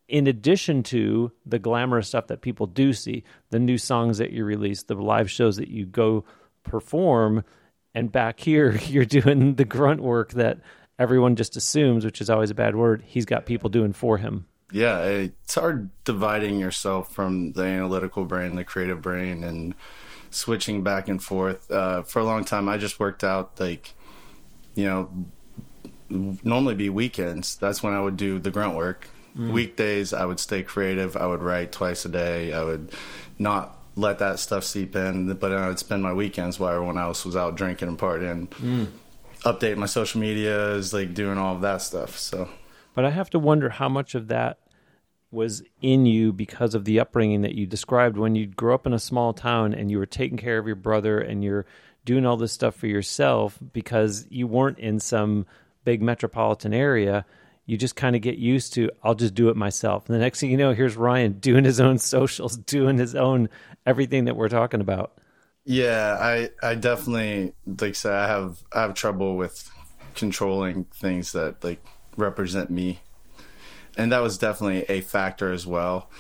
in addition to the glamorous stuff that people do see, the new songs that you release, the live shows that you go perform, and back here, you're doing the grunt work that everyone just assumes, which is always a bad word, he's got people doing for him. Yeah, it's hard dividing yourself from the analytical brain, the creative brain, and switching back and forth. Uh, for a long time, I just worked out, like, you know, normally be weekends. That's when I would do the grunt work. Mm. Weekdays, I would stay creative. I would write twice a day. I would not let that stuff seep in, but I would spend my weekends while everyone else was out drinking and partying. Mm. Update my social medias, like doing all of that stuff. So, but I have to wonder how much of that was in you because of the upbringing that you described when you grew up in a small town and you were taking care of your brother and you're doing all this stuff for yourself because you weren't in some big metropolitan area. You just kind of get used to, I'll just do it myself. And the next thing you know, here's Ryan doing his own socials, doing his own everything that we're talking about. Yeah, I, I definitely, like I said, I have, I have trouble with controlling things that like represent me. And that was definitely a factor as well.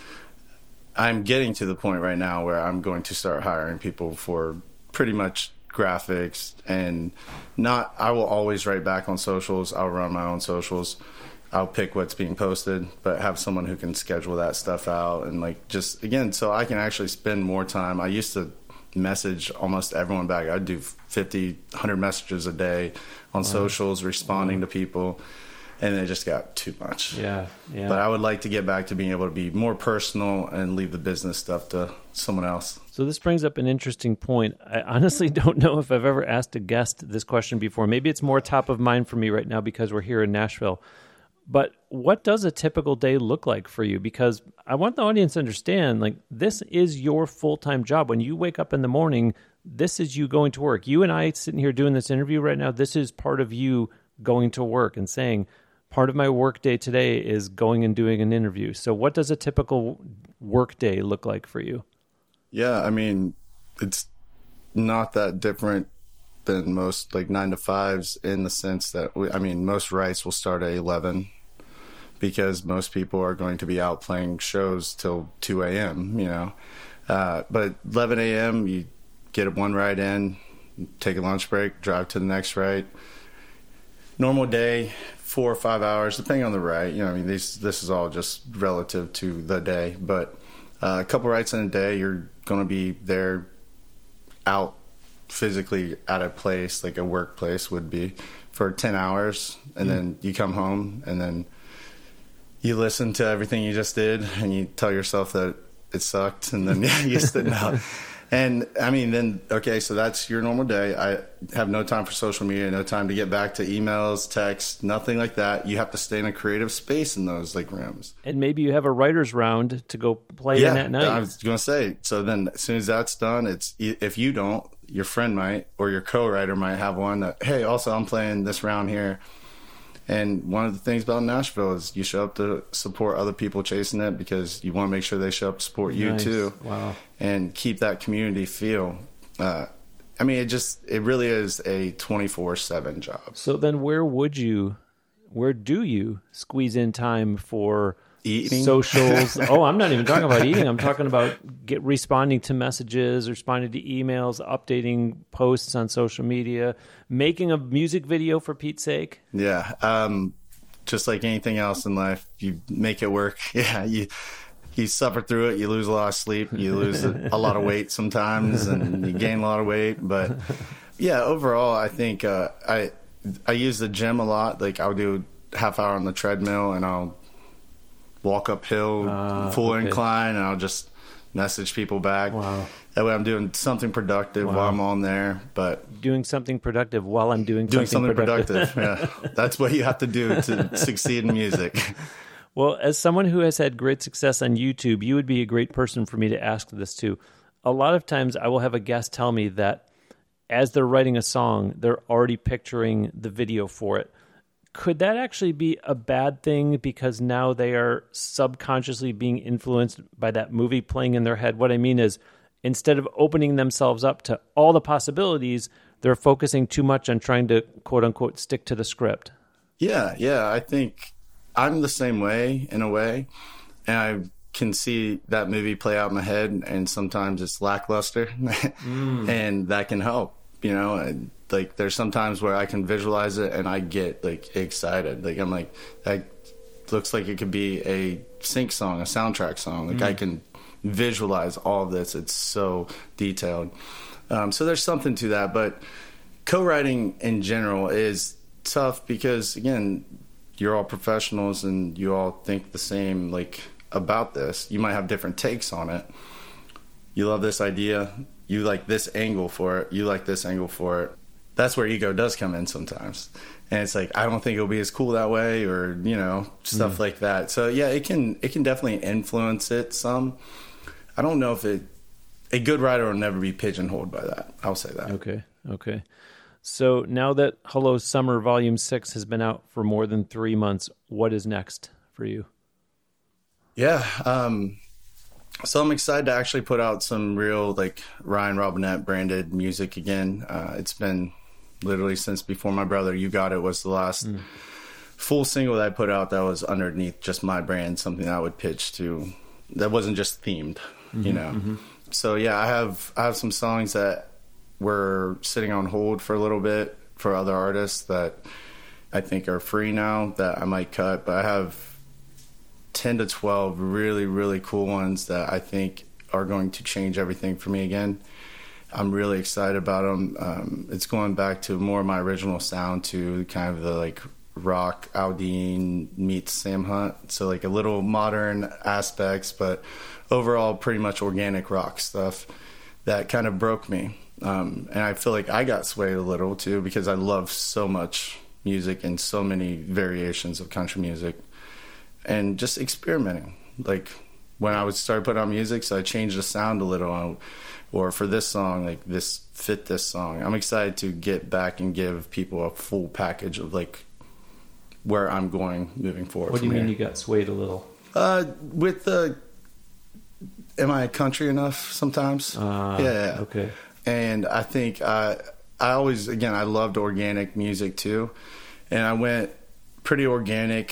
I'm getting to the point right now where I'm going to start hiring people for pretty much graphics, and not, I will always write back on socials. I'll run my own socials. I'll pick what's being posted, but have someone who can schedule that stuff out. And like, just again, so I can actually spend more time. I used to message almost everyone back. I'd do fifty, one hundred messages a day on wow. socials, responding wow. to people. And it just got too much. Yeah, yeah. But I would like to get back to being able to be more personal and leave the business stuff to someone else. So this brings up an interesting point. I honestly don't know if I've ever asked a guest this question before. Maybe it's more top of mind for me right now because we're here in Nashville. But what does a typical day look like for you? Because I want the audience to understand, like, this is your full-time job. When you wake up in the morning, this is you going to work. You and I sitting here doing this interview right now, this is part of you going to work and saying, part of my work day today is going and doing an interview. So what does a typical work day look like for you? Yeah, I mean, it's not that different than most like nine to fives in the sense that, we, I mean, most writes will start at eleven because most people are going to be out playing shows till two a.m., you know. Uh, but eleven a.m., you get one write in, take a lunch break, drive to the next write. Normal day, four or five hours, depending on the write. You know, I mean, this this is all just relative to the day. But uh, a couple writes in a day, you're going to be there out physically at a place, like a workplace would be, for ten hours. And mm. then you come home, and then you listen to everything you just did, and you tell yourself that it sucked, and then you sit out. And, I mean, then, okay, so that's your normal day. I have no time for social media, no time to get back to emails, texts, nothing like that. You have to stay in a creative space in those, like, rooms. And maybe you have a writer's round to go play yeah, in at night. I was going to say, so then as soon as that's done, it's if you don't, your friend might, or your co-writer might have one that, hey, also, I'm playing this round here. And one of the things about Nashville is you show up to support other people chasing it because you want to make sure they show up to support you nice. too. Wow. And keep that community feel. Uh, I mean, it just, it really is a twenty-four seven job. So then where would you, where do you squeeze in time for eating? Socials? Oh, I'm not even talking about eating. I'm talking about get responding to messages, responding to emails, updating posts on social media, making a music video for Pete's sake. Yeah. Um, just like anything else in life, you make it work. Yeah. You, you suffer through it. You lose a lot of sleep. You lose a, a lot of weight sometimes, and you gain a lot of weight. But yeah, overall, I think uh, I I use the gym a lot. Like I'll do half hour on the treadmill, and I'll walk uphill, uh, full okay. incline, and I'll just message people back. Wow. That way I'm doing something productive wow. while I'm on there. But doing something productive while I'm doing, doing something, something productive. productive. Yeah. That's what you have to do to succeed in music. Well, as someone who has had great success on YouTube, you would be a great person for me to ask this to. A lot of times I will have a guest tell me that as they're writing a song, they're already picturing the video for it. Could that actually be a bad thing because now they are subconsciously being influenced by that movie playing in their head? What I mean is, instead of opening themselves up to all the possibilities, they're focusing too much on trying to, quote unquote, stick to the script. Yeah, yeah. I think I'm the same way in a way. and I can see that movie play out in my head, and sometimes it's lackluster, mm. and that can help, you know. And like there's some times where I can visualize it and I get like excited. Like I'm like, that looks like it could be a sync song, a soundtrack song. Like mm. I can visualize all of this. It's so detailed. Um, so there's something to that. But co-writing in general is tough because, again, you're all professionals and you all think the same, like, about this. You might have different takes on it. You love this idea. You like this angle for it. You like this angle for it. That's where ego does come in sometimes. And it's like, I don't think it'll be as cool that way, or, you know, stuff mm. like that. So yeah, it can, it can definitely influence it some. I don't know if it, a good writer will never be pigeonholed by that. I'll say that. Okay. Okay. So now that Hello Summer Volume six has been out for more than three months, what is next for you? Yeah. Um, So I'm excited to actually put out some real, like, Ryan Robinette branded music again. Uh, it's been literally since Before My Brother, You Got It was the last mm. full single that I put out that was underneath just my brand, something that I would pitch to, that wasn't just themed, mm-hmm, you know. Mm-hmm. So yeah, I have I have some songs that were sitting on hold for a little bit for other artists that I think are free now that I might cut, but I have ten to twelve really, really cool ones that I think are going to change everything for me again. I'm really excited about them. Um, it's going back to more of my original sound, to kind of the like rock Aldean meets Sam Hunt. So like a little modern aspects, but overall pretty much organic rock stuff that kind of broke me. Um, and I feel like I got swayed a little too because I love so much music and so many variations of country music. And just experimenting. Like when I would start putting on music, so I changed the sound a little. Or for this song, like this fit this song. I'm excited to get back and give people a full package of like where I'm going moving forward. What do you mean here. You got swayed a little? Uh, with the, am I country enough sometimes? Uh, yeah. Okay. And I think I, I always, again, I loved organic music too. And I went pretty organic,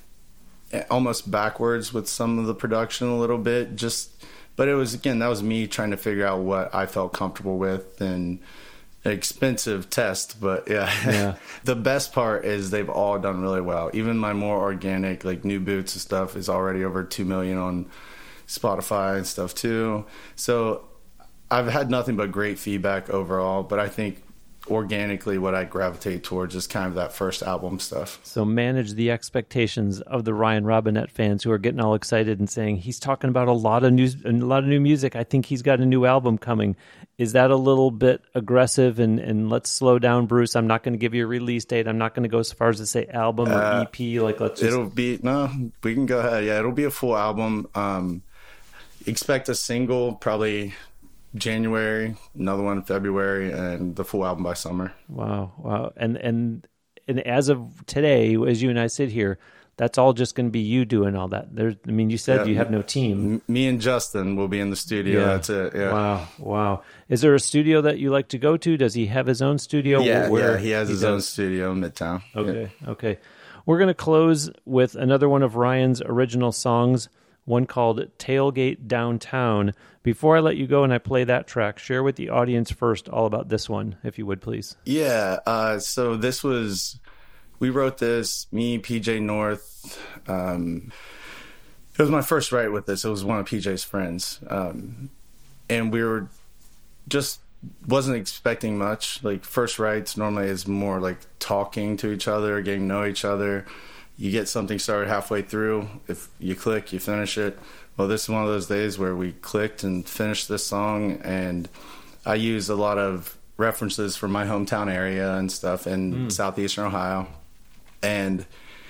almost backwards with some of the production a little bit, just, but it was, again, that was me trying to figure out what I felt comfortable with, and an expensive test, but yeah. yeah. The best part is they've all done really well. Even my more organic, like New Boots and stuff, is already over two million on Spotify and stuff too. So I've had nothing but great feedback overall, but I think organically what I gravitate towards is kind of that first album stuff. So manage the expectations of the Ryan Robinette fans who are getting all excited and saying he's talking about a lot of new a lot of new music. I think he's got a new album coming. Is that a little bit aggressive? And, and let's slow down, Bruce. I'm not going to give you a release date. I'm not going to go as far as to say album or uh, E P. Like let's just... It'll be no. We can go ahead. Yeah, it'll be a full album. Um, expect a single probably January, another one in February, and the full album by summer. Wow, wow. And and and as of today, as you and I sit here, that's all just going to be you doing all that. There's, I mean, you said yeah, you have no team. Me and Justin will be in the studio. Yeah. That's it. Yeah. Wow, wow. Is there a studio that you like to go to? Does he have his own studio? Yeah, Where yeah. He has he his does? own studio in Midtown. Okay, yeah. okay. We're going to close with another one of Ryan's original songs, one called Tailgate Downtown. Before I let you go and I play that track, share with the audience first all about this one, if you would, please. Yeah, uh, so this was, we wrote this, me, P J North. Um, it was my first write with this. It was one of P J's friends. Um, and we were just, wasn't expecting much. Like first writes normally is more like talking to each other, getting to know each other. You get something started halfway through. If you click, you finish it. Well, this is one of those days where we clicked and finished this song, and I used a lot of references from my hometown area and stuff in mm. southeastern Ohio, and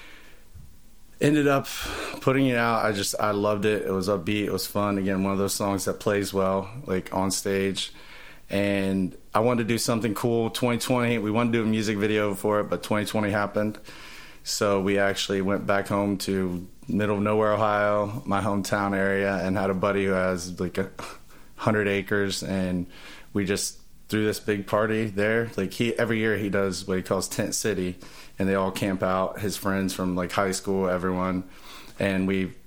ended up putting it out. I just, I loved it. It was upbeat. It was fun. Again, one of those songs that plays well, like on stage. And I wanted to do something cool. twenty twenty, we wanted to do a music video for it, but twenty twenty happened. So we actually went back home to middle of nowhere, Ohio, my hometown area, and had a buddy who has like a hundred acres, and we just threw this big party there. Like he, every year he does what he calls Tent City, and they all camp out, his friends from like high school, everyone, and we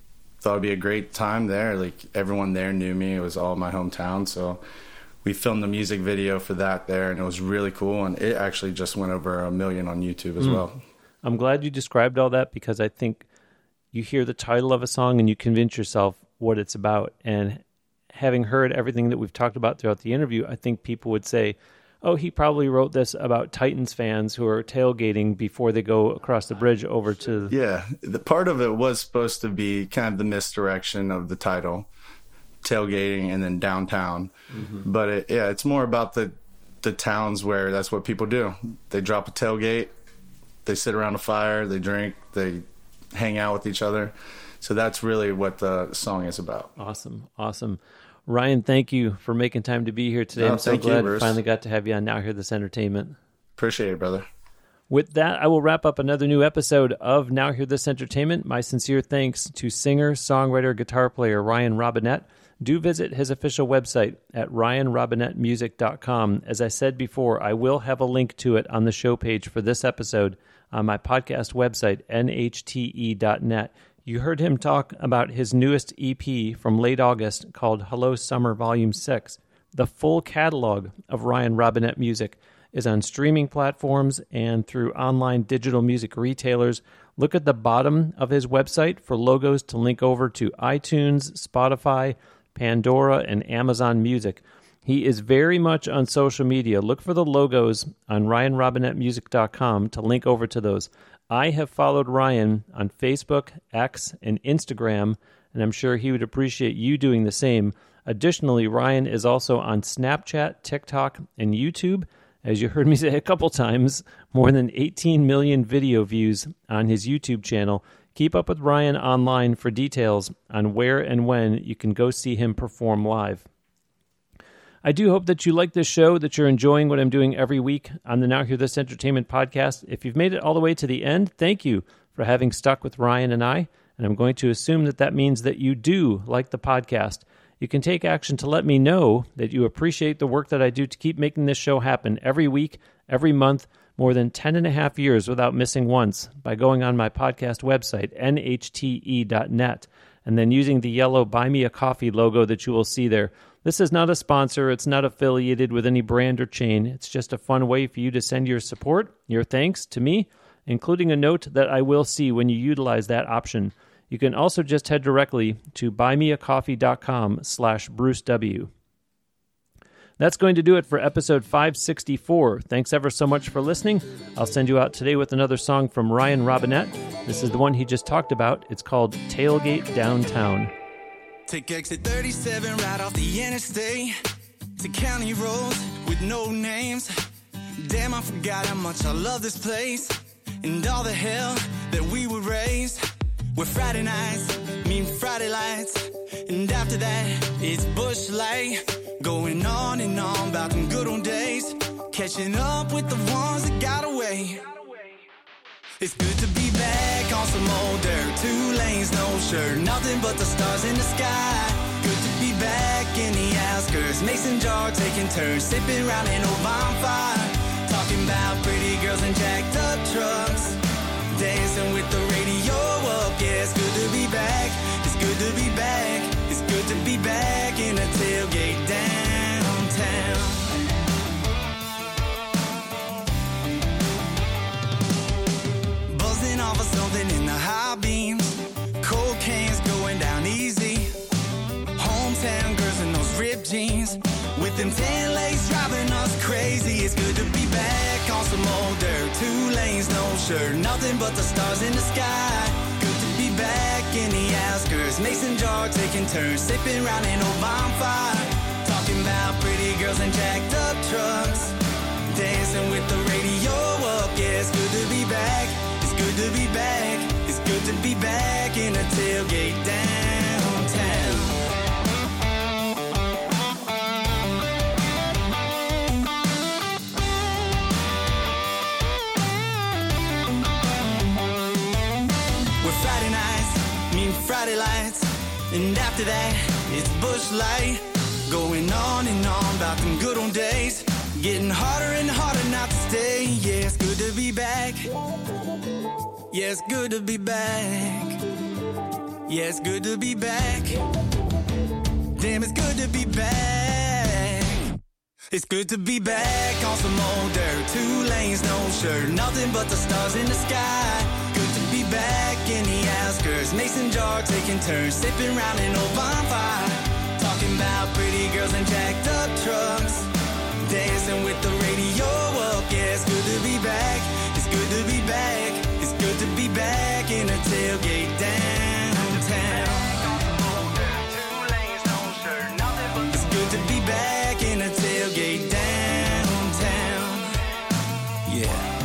thought it'd be a great time there. Like, everyone there knew me. It was all my hometown, so we filmed the music video for that there, and it was really cool, and it actually just went over a million on YouTube as mm. well. I'm glad you described all that, because I think you hear the title of a song and you convince yourself what it's about. And having heard everything that we've talked about throughout the interview, I think people would say, oh, he probably wrote this about Titans fans who are tailgating before they go across the bridge over to... Yeah, the part of it was supposed to be kind of the misdirection of the title, tailgating and then downtown. Mm-hmm. But it, yeah, it's more about the, the towns where that's what people do. They drop a tailgate, they sit around a fire, they drink, they hang out with each other. So that's really what the song is about. Awesome, awesome. Ryan, thank you for making time to be here today. No, I'm so glad you, we finally got to have you on Now Hear This Entertainment. Appreciate it, brother. With that, I will wrap up another new episode of Now Hear This Entertainment. My sincere thanks to singer, songwriter, guitar player Ryan Robinette. Do visit his official website at ryan robinette music dot com. As I said before, I will have a link to it on the show page for this episode on my podcast website, N H T E dot net. You heard him talk about his newest E P from late August called Hello Summer Volume six. The full catalog of Ryan Robinette music is on streaming platforms and through online digital music retailers. Look at the bottom of his website for logos to link over to iTunes, Spotify, Pandora, and Amazon Music. He is very much on social media. Look for the logos on ryan robinette music dot com to link over to those. I have followed Ryan on Facebook, X, and Instagram, and I'm sure he would appreciate you doing the same. Additionally, Ryan is also on Snapchat, TikTok, and YouTube. As you heard me say a couple times, more than eighteen million video views on his YouTube channel. Keep up with Ryan online for details on where and when you can go see him perform live. I do hope that you like this show, that you're enjoying what I'm doing every week on the Now Hear This Entertainment podcast. If you've made it all the way to the end, thank you for having stuck with Ryan and I, and I'm going to assume that that means that you do like the podcast. You can take action to let me know that you appreciate the work that I do to keep making this show happen every week, every month, more than ten and a half years without missing once by going on my podcast website, N H T E dot net, and then using the yellow Buy Me a Coffee logo that you will see there. This is not a sponsor. It's not affiliated with any brand or chain. It's just a fun way for you to send your support, your thanks to me, including a note that I will see when you utilize that option. You can also just head directly to buymeacoffee.com slash Bruce W. That's going to do it for episode five sixty-four. Thanks ever so much for listening. I'll send you out today with another song from Ryan Robinette. This is the one he just talked about. It's called Tailgate Downtown. Take exit thirty-seven right off the interstate to county roads with no names. Damn, I forgot how much I love this place and all the hell that we were raised. Where Friday nights mean Friday lights, and after that it's Busch Light. Going on and on about them good old days, catching up with the ones that got away. It's good to be back on some old dirt, two lanes, no shirt, nothing but the stars in the sky. Good to be back in the outskirts, mason jar taking turns, sipping round an old bonfire, talking about pretty girls and jacked up trucks, dancing with the radio up. Yeah, it's good to be back, it's good to be back, it's good to be back in a tailgate downtown. Buzzing off of something in the high beams, cold cans going down easy, hometown girls in those ripped jeans, with them tan legs driving us crazy. It's good to be back on some old dirt, two lanes, no shirt, nothing but the stars in the sky. Good to be back in the outskirts, mason jar taking turns, sipping round an old bonfire, talking about pretty girls and jacked up trucks, dancing with the radio up. Yeah, it's good to be back, it's good to be back, it's good to be back in a tailgate downtown. Friday nights mean Friday lights, and after that it's Busch Light. Going on and on about them good old days, getting harder and harder not to stay. Yeah, it's good to be back, yeah, it's good to be back, Yeah, it's good to be back. Damn, it's good to be back. It's good to be back on some old dirt. Two lanes, no shirt, nothing but the stars in the sky. Good to be back in the outskirts. Mason jar taking turns, sipping round an old bonfire. Talking about pretty girls and jacked up trucks. Dancing with the radio up. Yeah, it's good to be back. It's good to be back. It's good to be back in a tailgate downtown. It's good to be back in a tailgate downtown. Yeah.